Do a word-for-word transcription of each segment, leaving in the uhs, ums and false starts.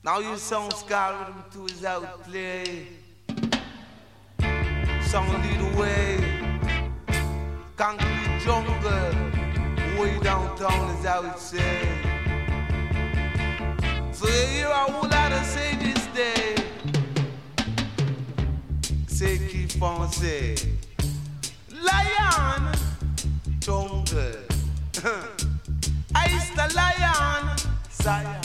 Now you sound scar rhythm too is out play. Song lead the way. Concrete jungle. Way downtown is how it say. So you hear a whole lot of say this day. Say keep on say. Lion. Jungle. Ice the lion. Zion.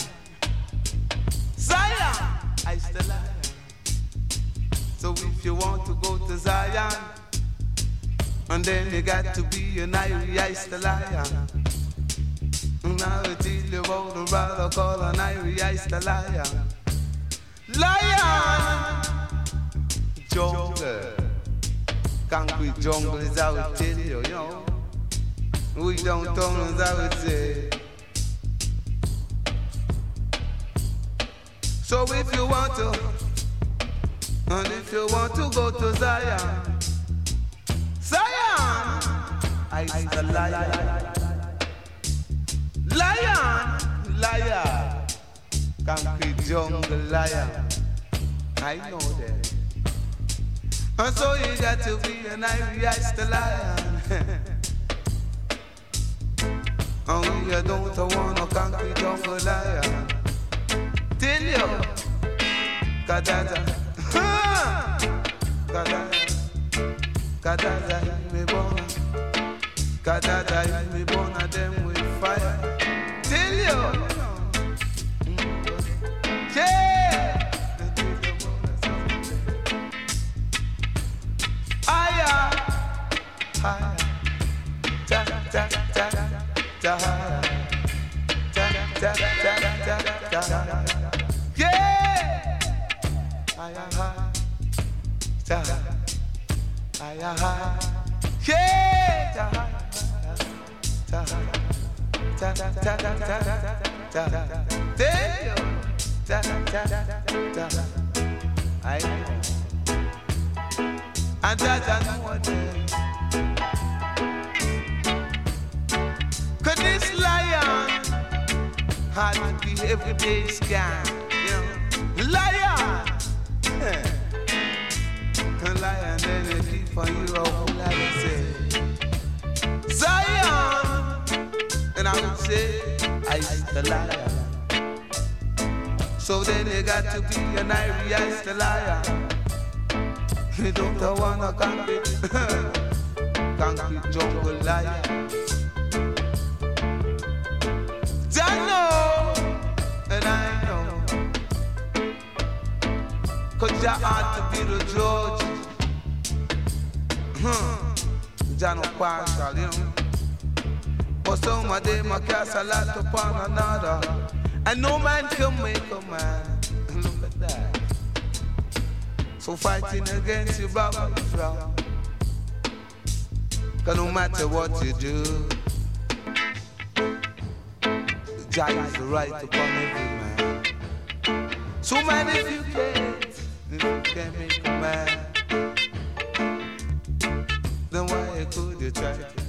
Zion. Ice the lion. So if you want to go to Zion, and then you got to be an Irie Ice the lion. Now I tell you about the brother called an Irie Ice the lion. Lion. Jungle. Concrete jungle is how it tell you, you know. We don't know is how it say. So if you want to, and if you want to go to Zion, Zion, Ice the lion. Lion, lion, concrete jungle lion. I know that. And so you got to be an Irie Ice the lion. And we don't want no concrete jungle lion. Tell you, Kadada, Kadada, Kadada, me born, Kadada, me born a them with fire. Tell you, yeah, higher, higher, ta ta ta ta, ta ta ta ta ta. Yeah, higher, higher, ta, higher, higher, yeah, ta, ta, ta, ta, ta, ta, ta, ta, tell you, ta, ta, ta, ta, I know, and that I know what it. 'Cause this lion had to be everyday scan. Lion, yeah. Lion, then you keep on you a whole lot of say. Zion, and I would say, Ice the lion. So then you got to be an Irie Ice the lion. You don't wanna concrete, concrete jungle lion. I know, and I know. 'Cause you ought to be the judge. Hmm. You're no partial, you know. But some of them are cast a lot upon another. And no man can make a man. Look at that. So fighting against your brother is wrong. 'Cause no matter what you do, Jah is the right upon every man. So man, if you can't, if you can't make a man, then why could you try to?